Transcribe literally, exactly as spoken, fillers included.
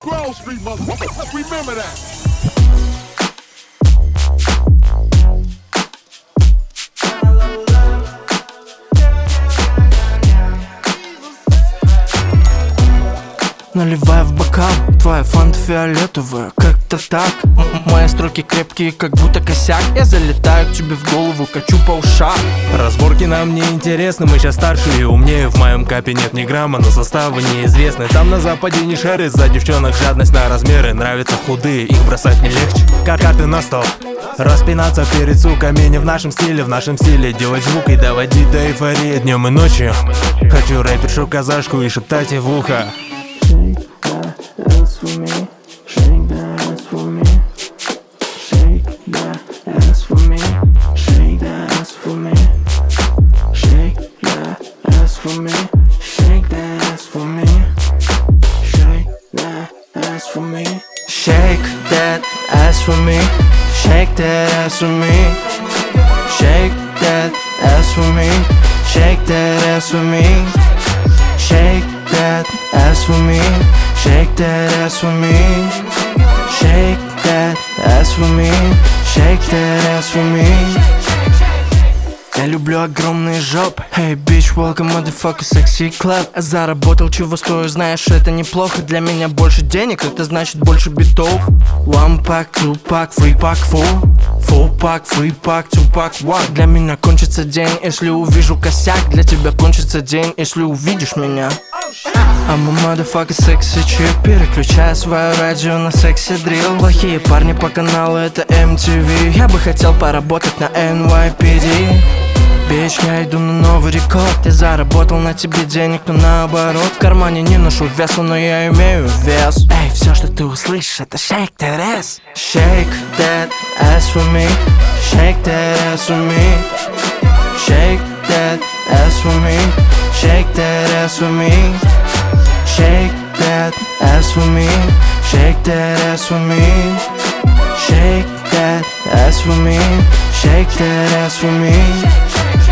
Grove Street, motherfucker. Remember that. Наливай в бокал, твоя фанта фиолетовая, как-то так. Мои строки крепкие, как будто косяк. Я залетаю к тебе в голову, качу по ушам. Разборки нам не интересны, мы сейчас старше и умнее. В моем капе нет ни грамма, но составы неизвестны. Там на западе не шары, за девчонок жадность на размеры. Нравятся худые, их бросать не легче. Как карты на стол, распинаться перед суками. Не в нашем стиле, в нашем стиле делать звук и доводить до эйфории днем и ночью. Хочу рэпершу казашку и шептать ей в ухо. Shake that ass for me, shake that ass for me, shake that ass for me, shake that ass for me, shake that ass for me, shake that ass for me, shake that ass for me, shake that ass for me, shake that ass for me, shake that ass for me, shake that ass for me. Shake that ass for me, shake that ass for me, shake that ass for me. Я люблю огромные жопы. Hey bitch, welcome motherfucker sexy club. Заработал, чего стою, знаешь, это неплохо. Для меня больше денег, это значит больше битов. One pack, two pack, three pack, four. Four pack, three pack, two pack, one. Для меня кончится день, если увижу косяк. Для тебя кончится день, если увидишь меня. I'm a motherfucker sexy chick. Переключаю свое радио на секси дрил. Плохие парни по каналу, это эм ти ви. Я бы хотел поработать на эн вай пи ди. Бич, я иду на новый рекорд. Я заработал на тебе денег, но наоборот. В кармане не ношу весла, но я имею вес. Эй, все, что ты услышишь, это shake that ass. Shake that ass for me, shake that ass for me, shake that ass for me, shake that ass for me, shake that ass for me, shake that ass for me, shake that ass for me, shake that ass for me.